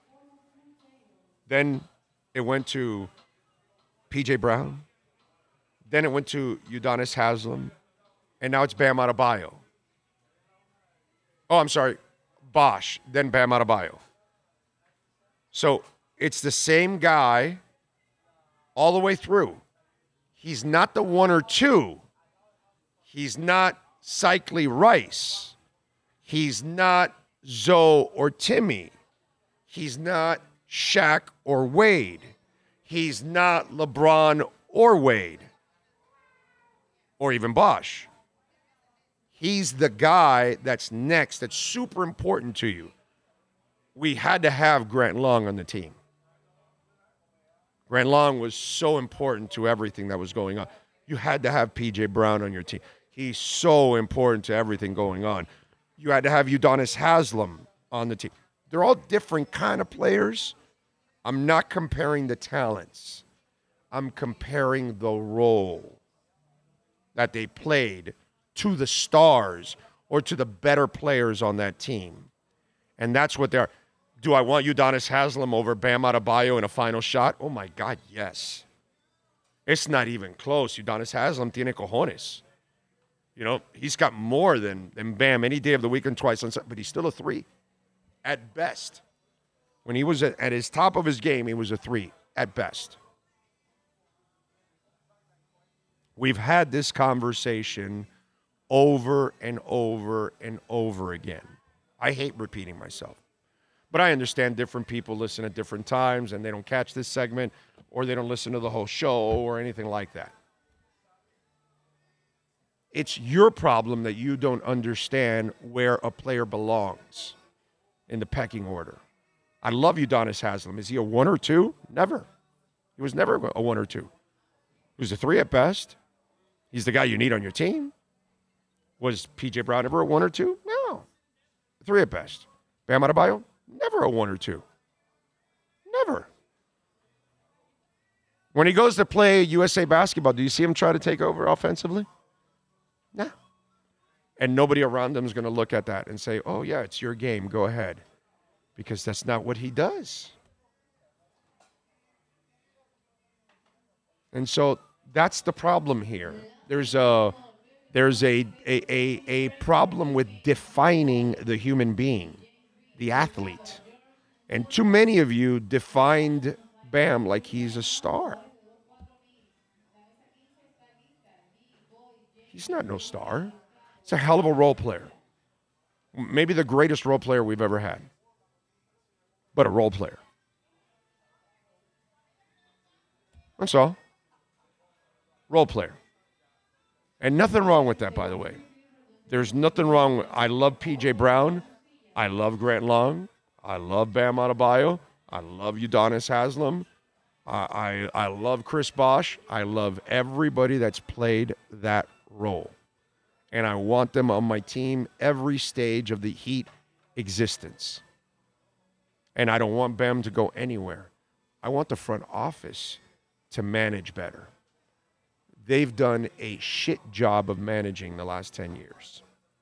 Then it went to P J Brown. Then it went to Udonis Haslem. And now it's Bam Adebayo. Oh, I'm sorry. Bosh. Then Bam Adebayo. So it's the same guy all the way through. He's not the one or two. He's not Cycly Rice. He's not Zoe or Timmy. He's not Shaq or Wade. He's not LeBron or Wade. Or even Bosh. He's the guy that's next, that's super important to you. We had to have Grant Long on the team. Grant Long was so important to everything that was going on. You had to have P J Brown on your team. He's so important to everything going on. You had to have Udonis Haslem on the team. They're all different kind of players. I'm not comparing the talents. I'm comparing the role that they played to the stars or to the better players on that team. And that's what they're. Do I want Udonis Haslem over Bam Adebayo in a final shot? Oh, my God, yes. It's not even close. Udonis Haslem tiene cojones. You know, he's got more than, than Bam any day of the week and twice on Sunday, but he's still a three at best. When he was at, at his top of his game, he was a three at best. We've had this conversation over and over and over again. I hate repeating myself. But I understand different people listen at different times and they don't catch this segment or they don't listen to the whole show or anything like that. It's your problem that you don't understand where a player belongs in the pecking order. I love Udonis Haslem. Is he a one or two? Never. He was never a one or two. He was a three at best. He's the guy you need on your team. Was P J Brown ever a one or two? No. Three at best. Bam Adebayo? Never a one or two. Never. When he goes to play U S A basketball, do you see him try to take over offensively? No. And nobody around him is going to look at that and say, oh, yeah, it's your game. Go ahead. Because that's not what he does. And so that's the problem here. There's a there's a a, a, a problem with defining the human being, the athlete. And too many of you defined Bam like he's a star. He's not no star. He's a hell of a role player. Maybe the greatest role player we've ever had. But a role player. That's all. Role player. And nothing wrong with that, by the way. There's nothing wrong with, I love P J Brown. I love Grant Long. I love Bam Adebayo. I love Udonis Haslem. I, I, I love Chris Bosh. I love everybody that's played that role. And I want them on my team every stage of the Heat existence. And I don't want Bam to go anywhere. I want the front office to manage better. They've done a shit job of managing the last ten years.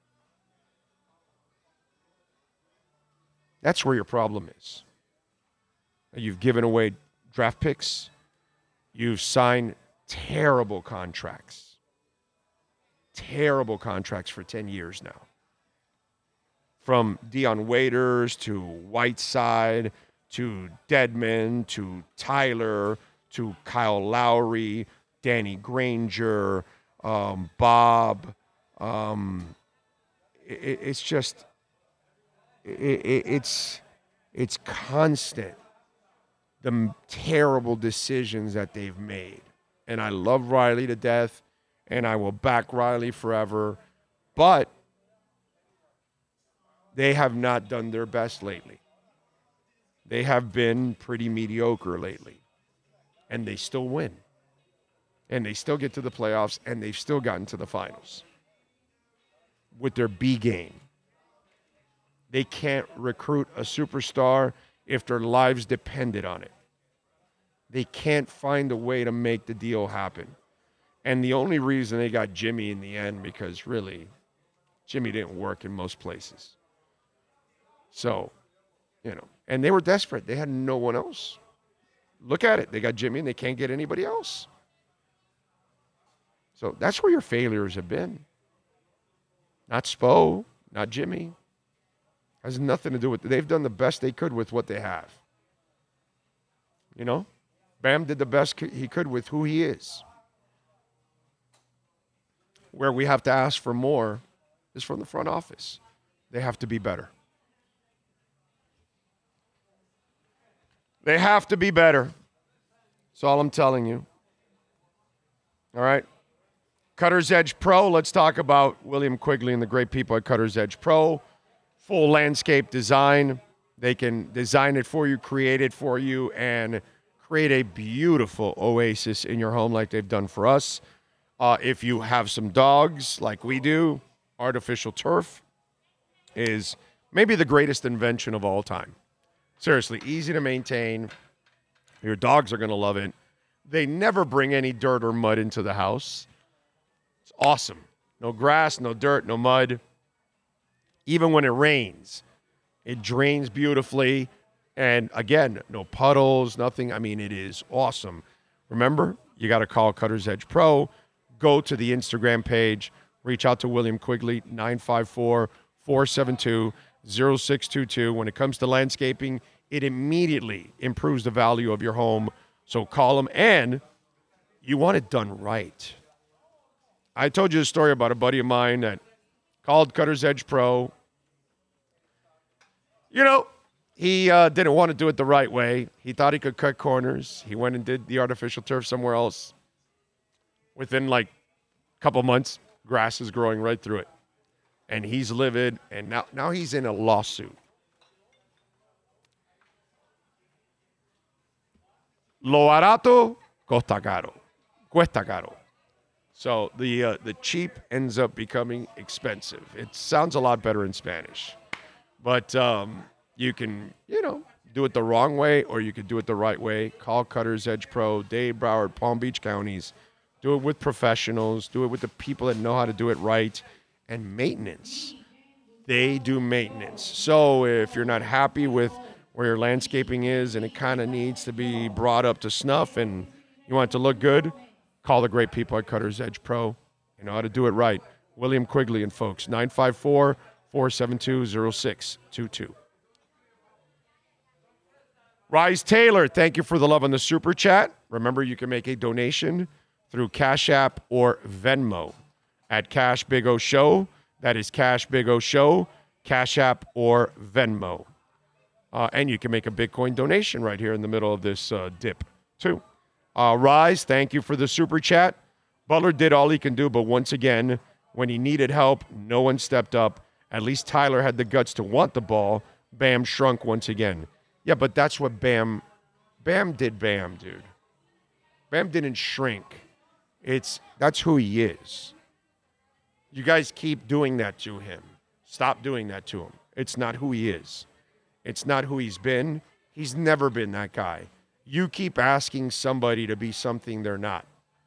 That's where your problem is. You've given away draft picks. You've signed terrible contracts. Terrible contracts for ten years now. From Dion Waiters to Whiteside to Dedmon to Tyler to Kyle Lowry, Danny Granger, um, Bob. Um, it, it's just, it, it, it's it's constant. The terrible decisions that they've made. And I love Riley to death, and I will back Riley forever. But they have not done their best lately. They have been pretty mediocre lately. And they still win. And they still get to the playoffs, and they've still gotten to the finals. with their B game. They can't recruit a superstar if their lives depended on it. They can't find a way to make the deal happen. And the only reason they got Jimmy in the end, because really, Jimmy didn't work in most places. So, you know, and they were desperate. They had no one else. Look at it. They got Jimmy and they can't get anybody else. So that's where your failures have been. Not Spo, not Jimmy. Has nothing to do with it. They've done the best they could with what they have. You know? Bam did the best he could with who he is. Where we have to ask for more is from the front office. They have to be better. They have to be better. That's all I'm telling you. All right? Cutter's Edge Pro. Let's talk about William Quigley and the great people at Cutter's Edge Pro. Full landscape design. They can design it for you, create it for you, and create a beautiful oasis in your home like they've done for us. Uh, if you have some dogs like we do, artificial turf is maybe the greatest invention of all time. Seriously, easy to maintain. Your dogs are going to love it. They never bring any dirt or mud into the house. It's awesome. No grass, no dirt, no mud. Even when it rains, it drains beautifully. And again, no puddles, nothing. I mean, it is awesome. Remember, you got to call Cutter's Edge Pro. Go to the Instagram page. Reach out to William Quigley, nine five four, four seven two, zero six two two. When it comes to landscaping, it immediately improves the value of your home. So call them, and you want it done right. I told you a story about a buddy of mine that called Cutter's Edge Pro. You know, he uh, didn't want to do it the right way. He thought he could cut corners. He went and did the artificial turf somewhere else. Within like a couple months, grass is growing right through it. And he's livid, and now, now he's in a lawsuit. Lo barato costa caro. Cuesta caro. So the uh, the cheap ends up becoming expensive. It sounds a lot better in Spanish. But um, you can, you know, do it the wrong way, or you could do it the right way. Call Cutter's Edge Pro, Dade, Broward, Palm Beach counties. Do it with professionals. Do it with the people that know how to do it right. And maintenance. They do maintenance. So if you're not happy with where your landscaping is and it kind of needs to be brought up to snuff and you want it to look good, call the great people at Cutter's Edge Pro. You know how to do it right. William Quigley and folks, nine five four, four seven two, zero six two two. Rise Taylor, thank you for the love on the Super Chat. Remember, you can make a donation through Cash App or Venmo at Cash Big O Show. That is Cash Big O Show, Cash App or Venmo. Uh, and you can make a Bitcoin donation right here in the middle of this uh, dip, too. Uh, Rise, thank you for the Super Chat. Butler did all he can do, but once again, when he needed help, no one stepped up. At least Tyler had the guts to want the ball. Bam shrunk once again. Yeah, but that's what Bam, Bam did Bam, dude. Bam didn't shrink. It's that's who he is. You guys keep doing that to him. Stop doing that to him. It's not who he is. It's not who he's been. He's never been that guy. You keep asking somebody to be something they're not.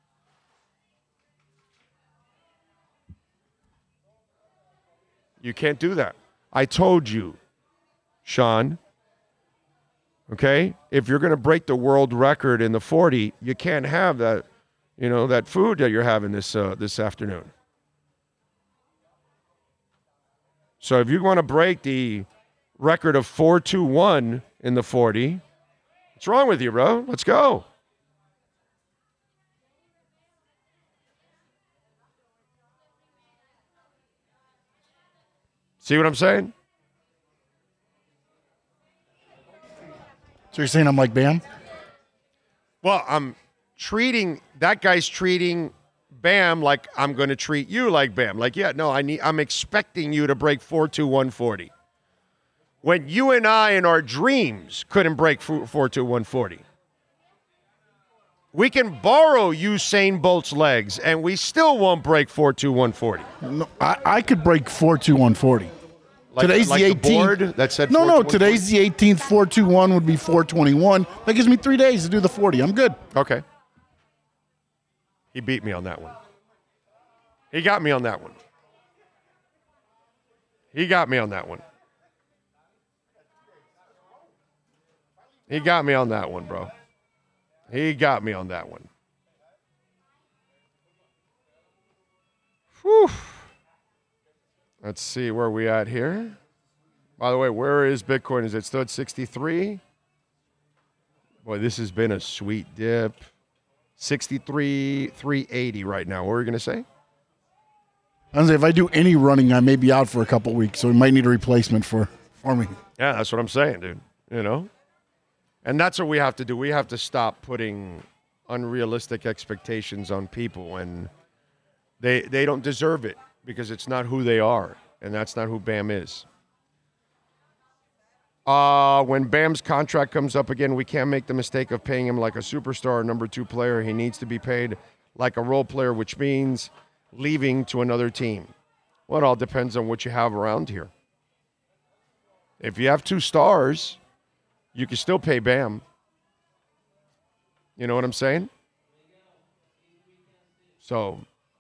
You can't do that. I told you, Sean. Okay? If you're going to break the world record in the forty, you can't have that, you know, that food that you're having this uh, this afternoon. So if you want to break the record of four two one in the forty, what's wrong with you, bro? Let's go. See what I'm saying?
So you're saying I'm like Bam?
Well, I'm treating, that guy's treating Bam like I'm going to treat you like Bam. Like, yeah, no, I need, I'm expecting you to break four two one forty. When you and I in our dreams couldn't break four two one forty. We can borrow Usain Bolt's legs, and we still won't break four two one forty.
No, I, I could break four two one forty.
Like,
Today's
like
the
the
eighteenth.
board that said
No, no,
four two one forty?
today's the eighteenth. four two one would be four twenty-one. That gives me three days to do the forty. I'm good.
Okay. He beat me on that one. He got me on that one. He got me on that one. He got me on that one, bro. He got me on that one. Whew. Let's see where we at here. By the way, where is Bitcoin? Is it still at sixty-three? Boy, this has been a sweet dip. sixty-three, three eighty right now. What were you going to say?
I was say, if I do any running, I may be out for a couple weeks, so we might need a replacement for, for me.
Yeah, that's what I'm saying, dude. You know? And that's what we have to do. We have to stop putting unrealistic expectations on people, and they they don't deserve it because it's not who they are, and that's not who Bam is. Uh, when Bam's contract comes up again, we can't make the mistake of paying him like a superstar or number two player. He needs to be paid like a role player, which means leaving to another team. Well, it all depends on what you have around here. If you have two stars, you can still pay Bam. You know what I'm saying? So,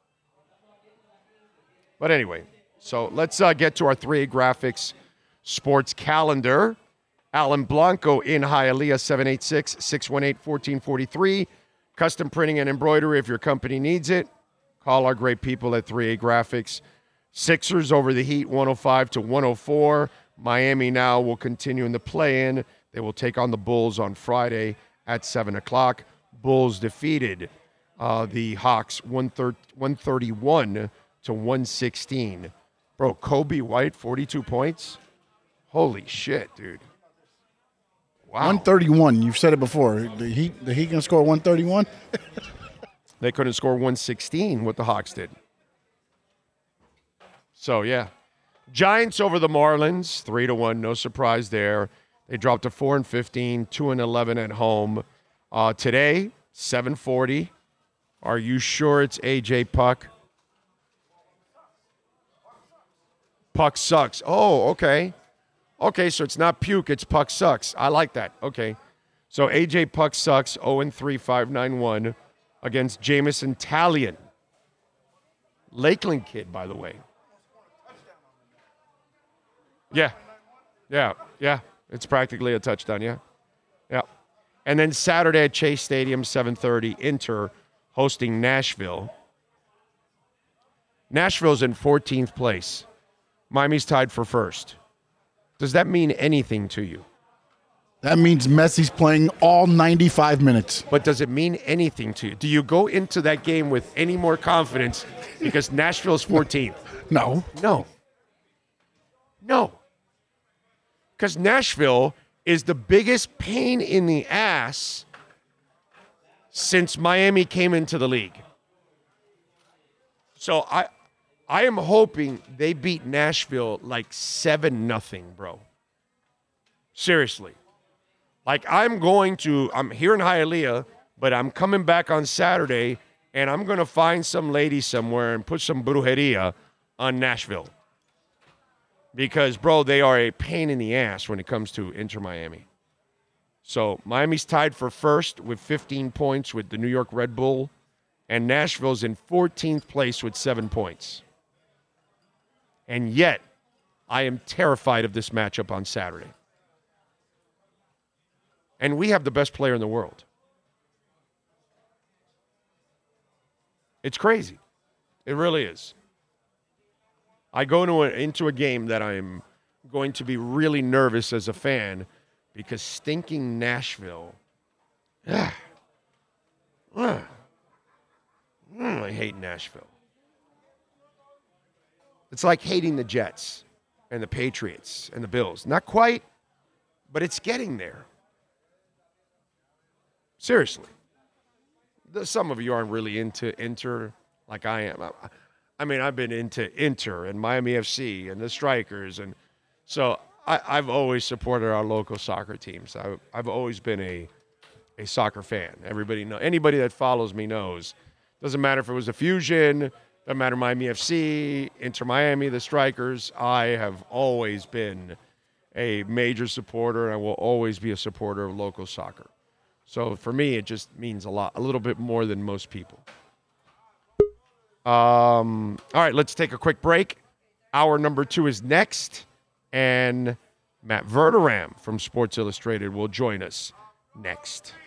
but anyway, so let's uh, get to our three A graphics sports calendar. Alan Blanco in Hialeah, seven eight six, six one eight, one four four three. Custom printing and embroidery if your company needs it. Call our great people at three A Graphics. Sixers over the Heat, one oh five to one oh four. Miami now will continue in the play-in. They will take on the Bulls on Friday at seven o'clock. Bulls defeated uh, the Hawks one thirty-one to one sixteen. Bro, Kobe White, forty-two points? Holy shit, dude. Wow.
one thirty-one. You've said it before. The Heat, the Heat going to score one thirty-one?
They couldn't score one sixteen, what the Hawks did. So, yeah. Giants over the Marlins, three to one. No surprise there. They dropped to four and fifteen, two and eleven at home. Uh, today, seven forty. Are you sure it's A J Puck? Puck sucks. Oh, okay. Okay, so it's not puke, it's Puck sucks. I like that. Okay. So A J Puck sucks, oh and three, five ninety-one against Jamison Talion. Lakeland kid, by the way. Yeah. Yeah. Yeah. It's practically a touchdown, yeah. Yeah. And then Saturday at Chase Stadium, seven thirty, Inter hosting Nashville. Nashville's in fourteenth place. Miami's tied for first. Does that mean anything to you?
That means Messi's playing all ninety-five minutes.
But does it mean anything to you? Do you go into that game with any more confidence because Nashville's fourteenth?
No.
No. No. Because Nashville is the biggest pain in the ass since Miami came into the league. So I I am hoping they beat Nashville like seven nothing, bro. Seriously. Like I'm going to, I'm here in Hialeah, but I'm coming back on Saturday, and I'm going to find some lady somewhere and put some brujeria on Nashville. Because, bro, they are a pain in the ass when it comes to Inter Miami. So Miami's tied for first with fifteen points with the New York Red Bull, and Nashville's in fourteenth place with seven points. And yet, I am terrified of this matchup on Saturday. And we have the best player in the world. It's crazy. It really is. I go into a, into a game that I'm going to be really nervous as a fan because stinking Nashville. Ah, ah, mm, I hate Nashville. It's like hating the Jets and the Patriots and the Bills. Not quite, but it's getting there. Seriously. Some of you aren't really into Inter like I am. I mean, I've been into Inter and Miami F C and the Strikers. And so I, I've always supported our local soccer teams. I, I've always been a, a soccer fan. Everybody know. Anybody that follows me knows. Doesn't matter if it was the Fusion, doesn't matter Miami F C, Inter Miami, the Strikers. I have always been a major supporter, and I will always be a supporter of local soccer. So for me, it just means a lot, a little bit more than most people. Um, all right, let's take a quick break. Hour number two is next, and Matt Verderam from Sports Illustrated will join us next.